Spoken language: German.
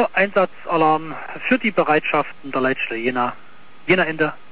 Ja, Einsatzalarm für die Bereitschaften der Leitstelle Jena. Jena Ende.